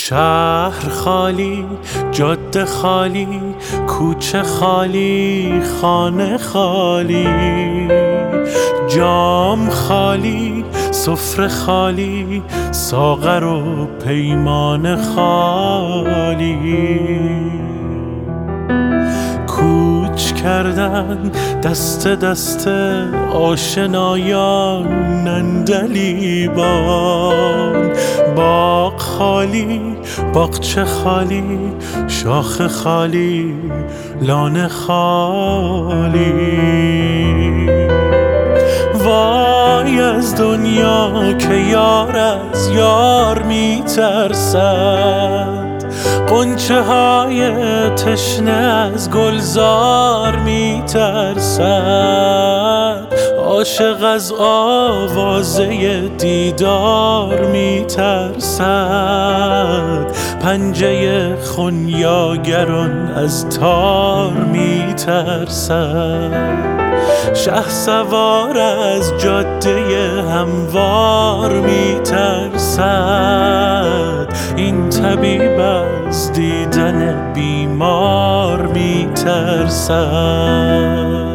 شهر خالی، جاده خالی، کوچه خالی، خانه خالی، جام خالی، سفره خالی، ساغر و پیمان خالی. کوچ کردن دست دست آشنایان نندلیبان. باغ خالی، باغچه خالی، شاخ خالی، لانه خالی. وای از دنیا که یار از یار میترسد، غنچه های تشنه از گلزار میترسد، عاشق از آوازه دیدار میترسد، پنجه خونیاگران از تار میترسد، شهسوار از جاده هموار میترسد، این طبیب از دیدن بیمار میترسد.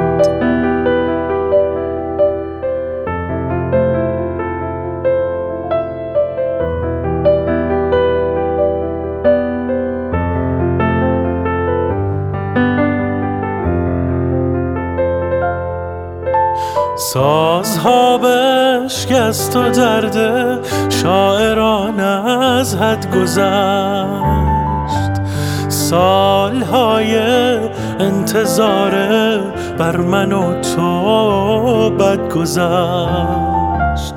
سازها بشکست و درد شاعران از حد گذشت، سالهای انتظار بر من و تو بد گذشت.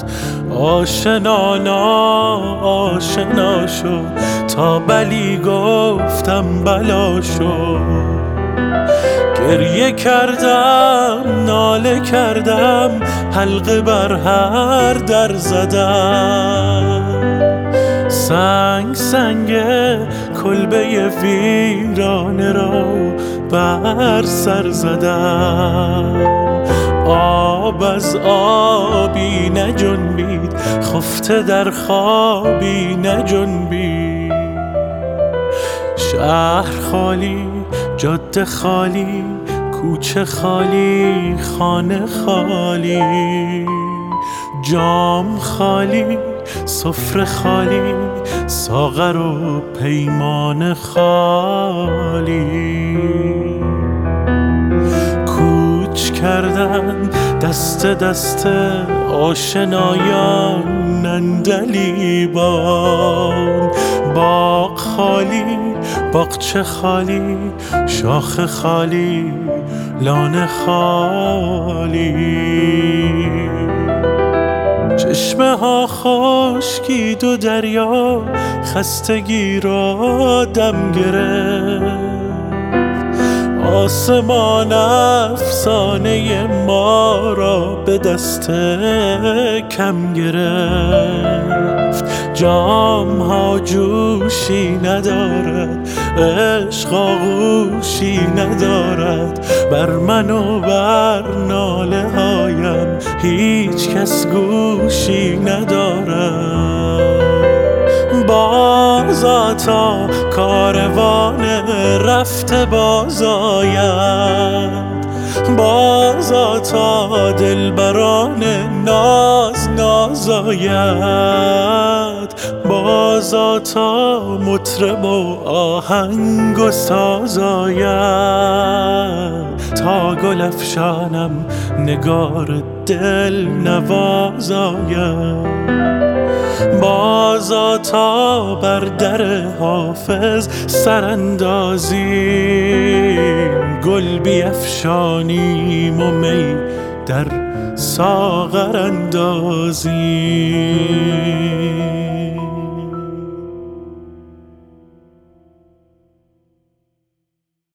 آشنا شد تا بلی گفتم بلا شد، گریه کردم ناله کردم حلقه بر هر در زدم، سنگ کلبه ویرانه را بر سر زدم، آب از آبی نجنبید خفته در خوابی نجنبید. شهر خالی، جاده خالی، کوچه خالی، خانه خالی، جام خالی، سفره خالی، ساغر و پیمان خالی. کوچ کردن دست دست آشنایان نندلیبان. باغ خالی، باغچه خالی، شاخ خالی، لانه خالی. چشمه ها خشکید و دریا خستگی را دم گرفت، آسمان افسانه ما را به دست کم گرفت. جام ها جوشی ندارد، عشق آغوشی ندارد، بر من و بر ناله هایم هیچ کس گوشی ندارد. بازا تا کاروان رفته باز آید، بازا تا دلبران ناز آید، بازا تا مطرب و آهنگ و ساز آید، تا گل افشانم نگار دل نواز آید، بازا تا بر در حافظ سراندازیم، گل بیفشانیم و می در ساغر اندازیم.